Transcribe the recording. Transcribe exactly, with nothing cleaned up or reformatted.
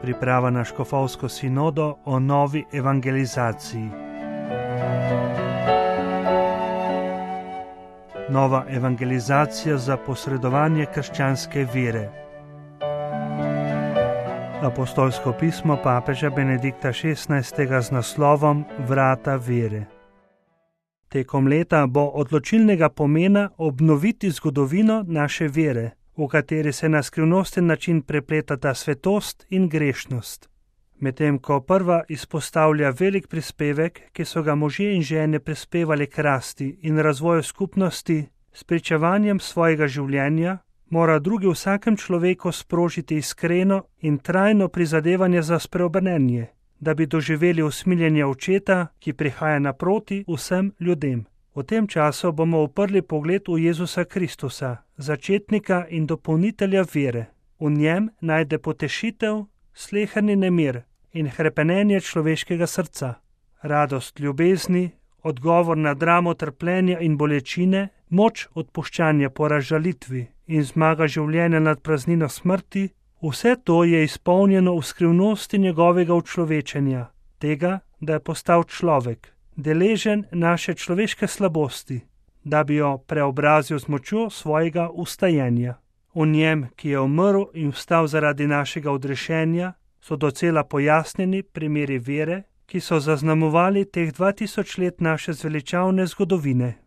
priprava na škofovsko sinodo o novi evangelizaciji. Nova evangelizacija za posredovanje krščanske vere. Apostolsko pismo papeža Benedikta šestnajstega z naslovom Vrata vere. Tekom leta bo odločilnega pomena obnoviti zgodovino naše vere, v kateri se na skrivnosten način prepletata svetost in grešnost. Medtem ko prva izpostavlja velik prispevek, ki so ga možje in žene prispevali k rasti in razvoju skupnosti, s pričevanjem svojega življenja, mora drugi vsakem človeku sprožiti iskreno in trajno prizadevanje za spreobrnenje, da bi doživeli usmiljenje očeta, ki prihaja naproti vsem ljudem. V tem času bomo uprli pogled v Jezusa Kristusa, začetnika in dopolnitelja vere. V njem najde potešitev, sleherni nemir in hrepenenje človeškega srca, radost ljubezni, odgovor na dramo trpljenja in bolečine, moč odpuščanja po razžalitvi in zmaga življenja nad praznino smrti. Vse to je izpolnjeno v skrivnosti njegovega učlovečenja, tega, da je postal človek, deležen naše človeške slabosti, da bi jo preobrazil z močjo svojega vstajenja. V njem, ki je umrl in vstal zaradi našega odrešenja, so docela pojasnjeni primeri vere, ki so zaznamovali teh dva tisoč let naše zveličavne zgodovine.